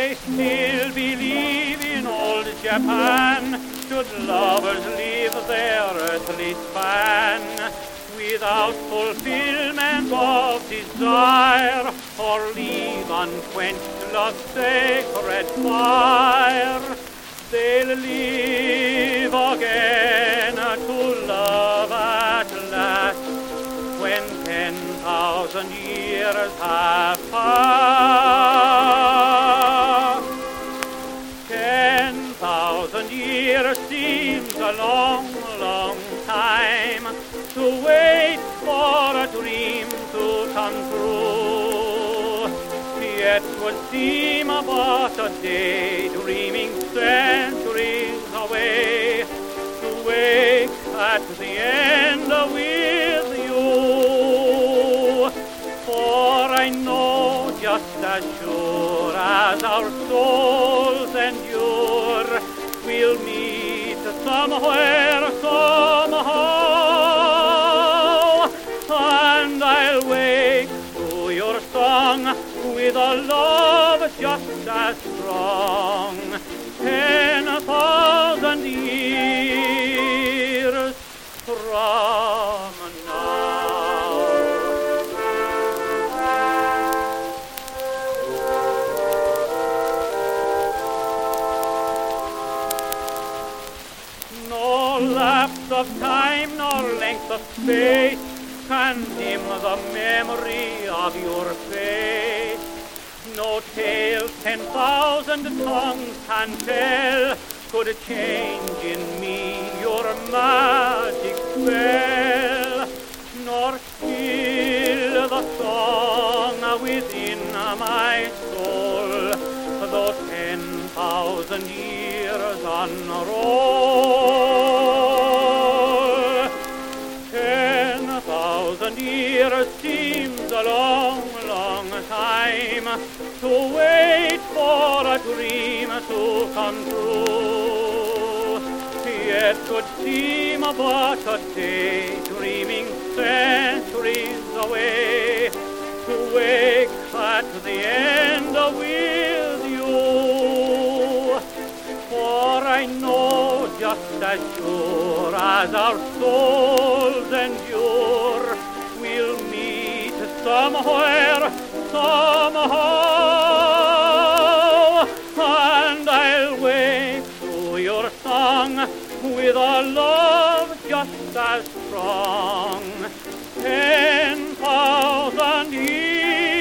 I still believe in old Japan, should lovers leave their earthly span, without fulfillment of desire, or leave unquenched love's sacred fire, they'll live again to love at last, when 10,000 years have passed. 10,000 years seems a long, long time to wait for a dream to come true. Yet 'twould seem but a day, dreaming centuries away, to wake at the end with you. For I know just as sure as our souls endure, we'll meet somewhere, somehow, and I'll wake to your song with a love just as strong. 10,000 years from now. No lapse of time nor length of space can dim the memory of your face. No tale 10,000 tongues can tell could change in me your magic spell, nor still the song within my soul, though 10,000 years unroll. 10,000 years seems a long, long time to wait for a dream to come true. Yet 'twould seem but a day, dreaming centuries away, to wake at the end with you. For I know just as sure as our souls endure, we'll meet somewhere, somehow, and I'll wake to your song with a love just as strong. 10,000 years